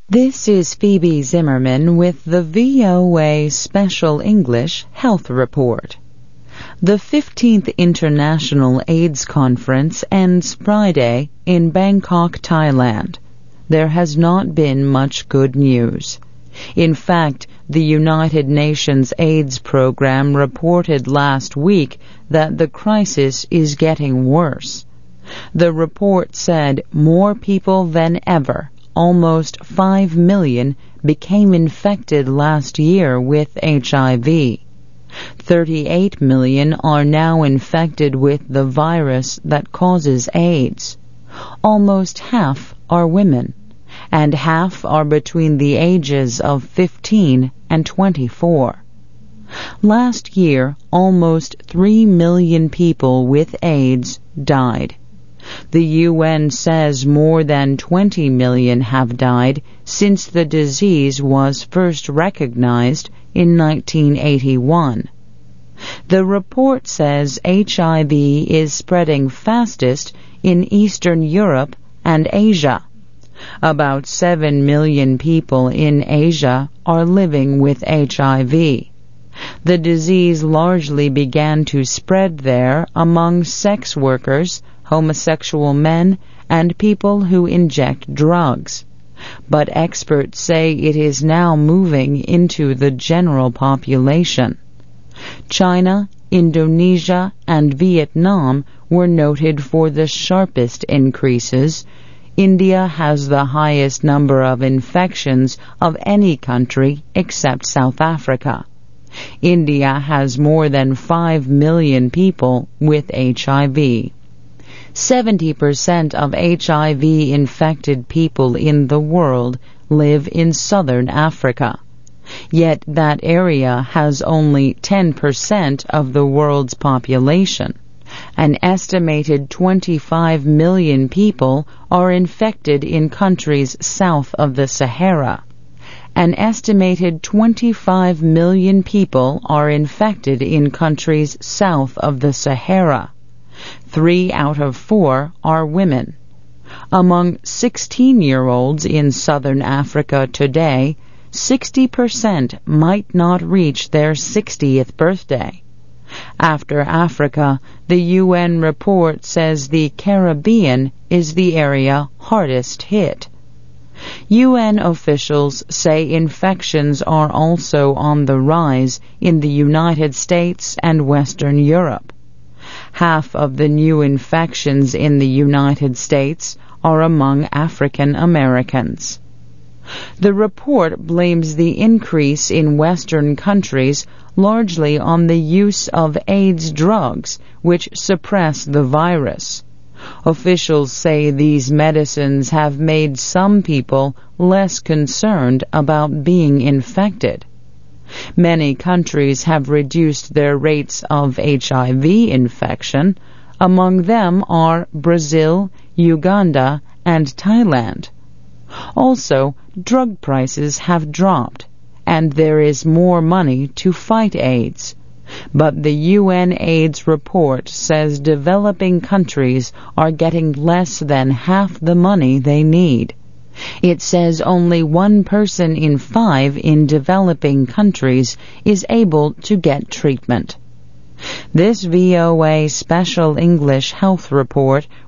This is Phoebe Zimmerman with the VOA Special English Health Report. The 15th International AIDS Conference ends Friday in Bangkok, Thailand. There has not been much good news. In fact, the United Nations AIDS Program reported last week that the crisis is getting worse. The report said more people than ever, almost 5 million, became infected last year with HIV. 38 million are now infected with the virus that causes AIDS. Almost half are women, and half are between the ages of 15 and 24. Last year, almost 3 million people with AIDS died. The UN says more than 20 million have died since the disease was first recognized in 1981. The report says HIV is spreading fastest in Eastern Europe and Asia. About 7 million people in Asia are living with HIV. The disease largely began to spread there among sex workers, homosexual men, and people who inject drugs. But experts say it is now moving into the general population. China, Indonesia, and Vietnam were noted for the sharpest increases. India has the highest number of infections of any country except South Africa. India has more than 5 million people with HIV. 70% of HIV-infected people in the world live in southern Africa. Yet that area has only 10% of the world's population. An estimated 25 million people are infected in countries south of the Sahara. An estimated 25 million people are infected in countries south of the Sahara. 3 out of 4 are women. Among 16-year-olds in southern Africa today, 60% might not reach their 60th birthday. After Africa, the UN report says the Caribbean is the area hardest hit. UN officials say infections are also on the rise in the United States and Western Europe. Half of the new infections in the United States are among African Americans. The report blames the increase in Western countries largely on the use of AIDS drugs, which suppress the virus. Officials say these medicines have made some people less concerned about being infected. Many countries have reduced their rates of HIV infection. Among them are Brazil, Uganda, and Thailand. Also, drug prices have dropped, and there is more money to fight AIDS. But the UN AIDS report says developing countries are getting less than half the money they need. It says only 1 person in 5 in developing countries is able to get treatment. This VOA Special English Health Report